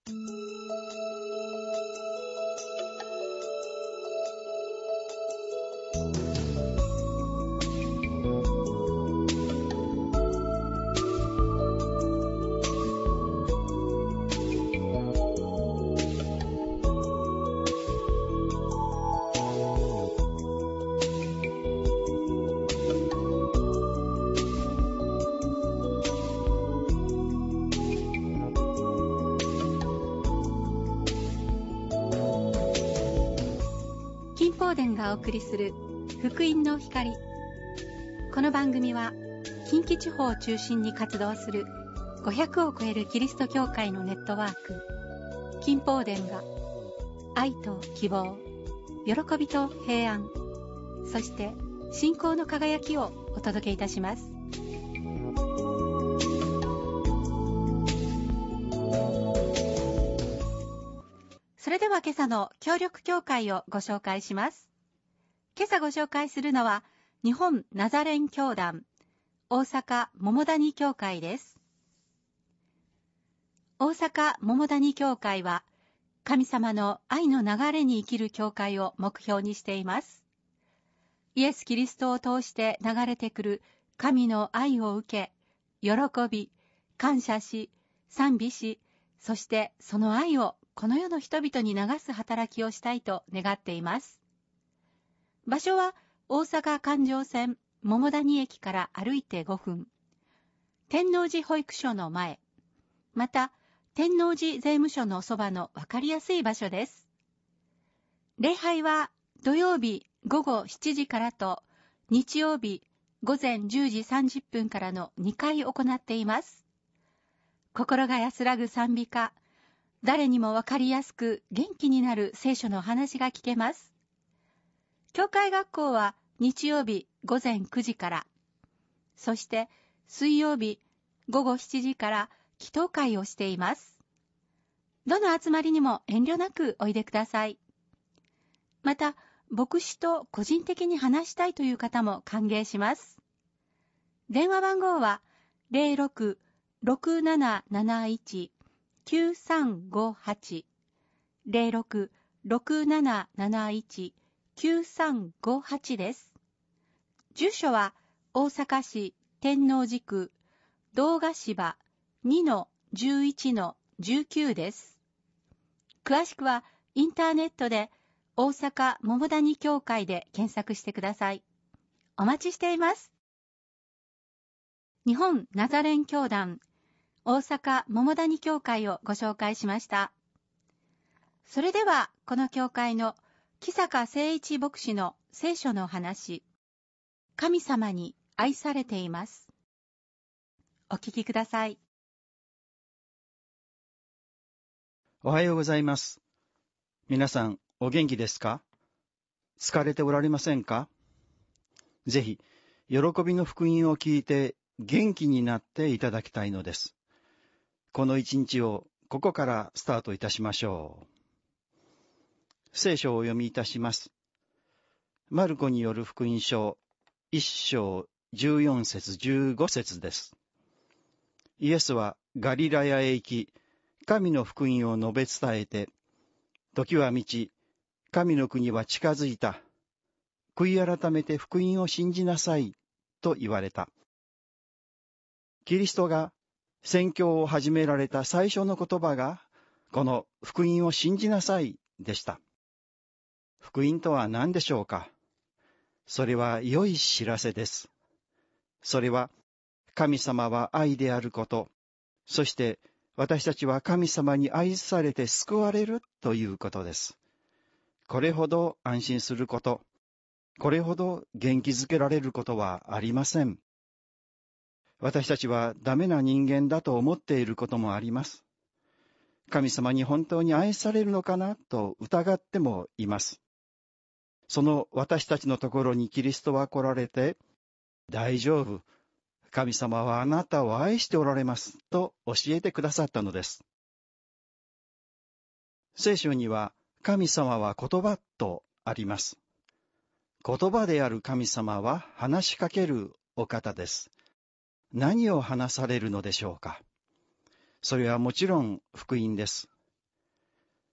金宝殿がお送りする福音の光。この番組は近畿地方を中心に活動する500を超えるキリスト教会のネットワーク金宝殿が愛と希望、喜びと平安、そして信仰の輝きをお届けいたします。それでは今朝の協力教会をご紹介します。今朝ご紹介するのは日本ナザレン教団大阪桃谷教会です。大阪桃谷教会は神様の愛の流れに生きる教会を目標にしています。イエス・キリストを通して流れてくる神の愛を受け、喜び、感謝し、賛美し、そしてその愛をこの世の人々に流す働きをしたいと願っています。場所は大阪環状線桃谷駅から歩いて5分、天王寺保育所の前、また天王寺税務署のそばの分かりやすい場所です。礼拝は土曜日午後7時からと日曜日午前10時30分からの2回行っています。心が安らぐ賛美歌、誰にもわかりやすく元気になる聖書の話が聞けます。教会学校は日曜日午前9時から、そして水曜日午後7時から祈祷会をしています。どの集まりにも遠慮なくおいでください。また、牧師と個人的に話したいという方も歓迎します。電話番号は 06-6771-9358 06-6771-9358 です。住所は大阪市天王寺区堂ヶ芝 2-11-19 です。詳しくはインターネットで大阪桃谷教会で検索してください。お待ちしています。日本ナザレン教団大阪桃谷教会をご紹介しました。それではこの教会の木坂誠一牧師の聖書の話、神様に愛されています。お聞きください。 おはようございます。皆さんお元気ですか？疲れておられませんか？ぜひ喜びの福音を聞いて元気になっていただきたいのです。この一日をここからスタートいたしましょう。聖書をお読みいたします。マルコによる福音書1章14節15節です。イエスはガリラヤへ行き、神の福音を述べ伝えて、時は満ち、神の国は近づいた。悔い改めて福音を信じなさい、と言われた。キリストが宣教を始められた最初の言葉が、この福音を信じなさいでした。福音とは何でしょうか？それは良い知らせです。それは、神様は愛であること、そして私たちは神様に愛されて救われるということです。これほど安心すること、これほど元気づけられることはありません。私たちはダメな人間だと思っていることもあります。神様に本当に愛されるのかなと疑ってもいます。その私たちのところにキリストは来られて、大丈夫、神様はあなたを愛しておられますと教えてくださったのです。聖書には神様は言葉とあります。言葉である神様は話しかけるお方です。何を話されるのでしょうか？それはもちろん福音です。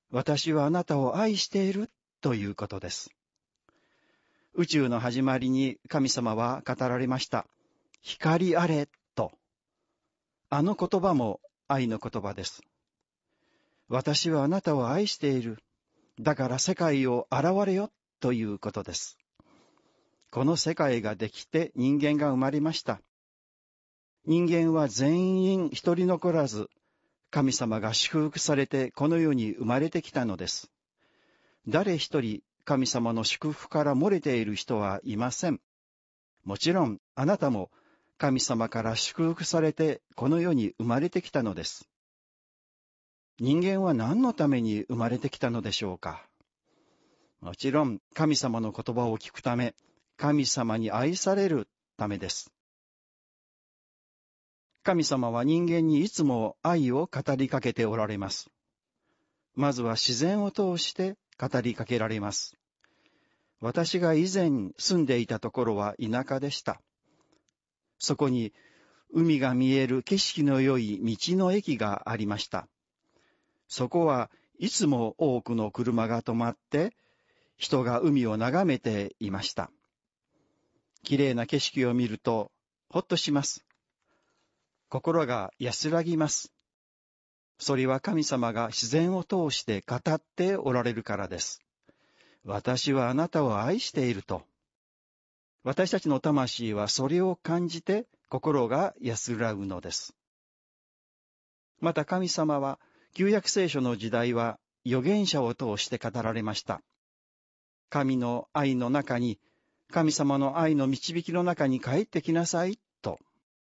私はあなたを愛しているということです。宇宙の始まりに神様は語られました。光あれと。あの言葉も愛の言葉です。私はあなたを愛している。だから世界を現れよということです。この世界ができて人間が生まれました。人間は全員一人残らず、神様が祝福されてこの世に生まれてきたのです。誰一人神様の祝福から漏れている人はいません。もちろんあなたも神様から祝福されてこの世に生まれてきたのです。人間は何のために生まれてきたのでしょうか。もちろん神様の言葉を聞くため、神様に愛されるためです。神様は人間にいつも愛を語りかけておられます。まずは自然を通して語りかけられます。私が以前住んでいたところは田舎でした。そこに海が見える景色の良い道の駅がありました。そこはいつも多くの車が止まって人が海を眺めていました。きれいな景色を見るとほっとします。心が安らぎます。それは神様が自然を通して語っておられるからです。私はあなたを愛していると。私たちの魂はそれを感じて心が安らぐのです。また神様は旧約聖書の時代は預言者を通して語られました。神の愛の中に、神様の愛の導きの中に帰ってきなさいと。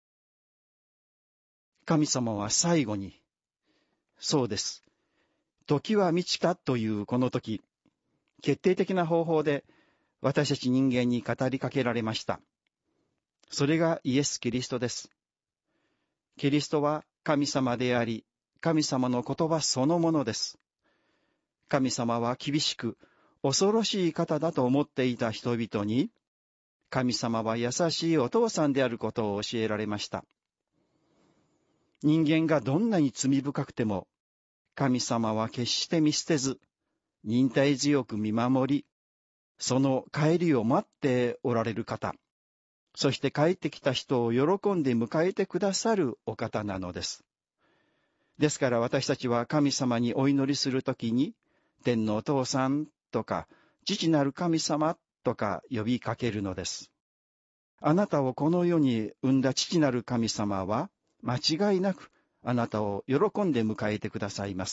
神様は最後に、そうです。時は満ちたというこの時、決定的な方法で私たち人間に語りかけられました。それがイエス・キリストです。キリストは神様であり、神様の言葉そのものです。神様は厳しく、恐ろしい方だと思っていた人々に、神様は優しいお父さんであることを教えられました。人間がどんなに罪深くても、神様は決して見捨てず、忍耐強く見守り、その帰りを待っておられる方、そして帰ってきた人を喜んで迎えてくださるお方なのです。ですから私たちは神様にお祈りするときに、天のお父さんとか、父なる神様とか呼びかけるのです。あなたをこの世に生んだ父なる神様は、間違いなくあなたを喜んで迎えてくださいます。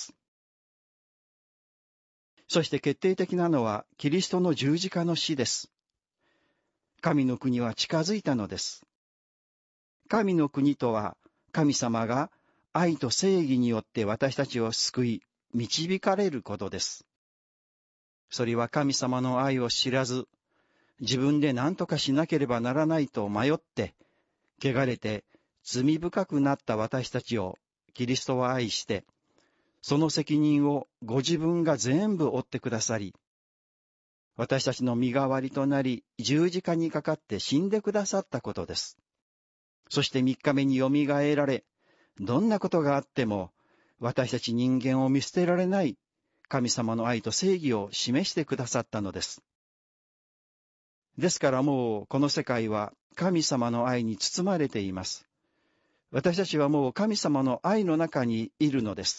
そして決定的なのはキリストの十字架の死です。神の国は近づいたのです。神の国とは神様が愛と正義によって私たちを救い、導かれることです。それは神様の愛を知らず、自分で何とかしなければならないと迷って、汚れて罪深くなった私たちをキリストは愛して、その責任をご自分が全部負ってくださり、私たちの身代わりとなり十字架にかかって死んでくださったことです。そして3日目によみがえられ、どんなことがあっても私たち人間を見捨てられない神様の愛と正義を示してくださったのです。ですからもうこの世界は神様の愛に包まれています。私たちはもう神様の愛の中にいるのです。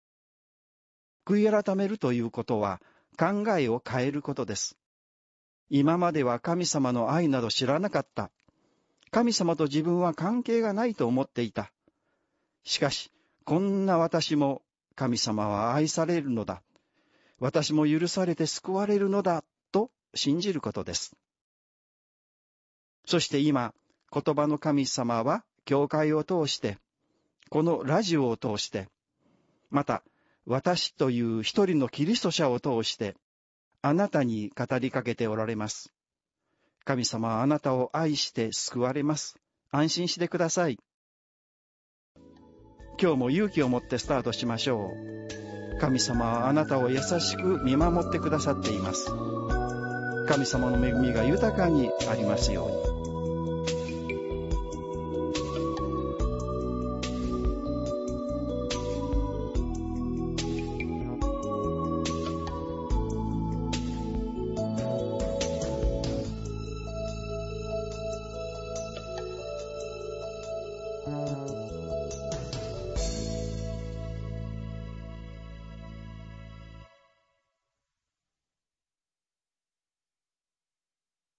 悔い改めるということは考えを変えることです。今までは神様の愛など知らなかった。神様と自分は関係がないと思っていた。しかし、こんな私も神様は愛されるのだ。私も許されて救われるのだと信じることです。そして今、言葉の神様は教会を通して、このラジオを通して、また私という一人のキリスト者を通して、あなたに語りかけておられます。神様はあなたを愛して救われます。安心してください。今日も勇気を持ってスタートしましょう。神様はあなたを優しく見守ってくださっています。神様の恵みが豊かにありますように。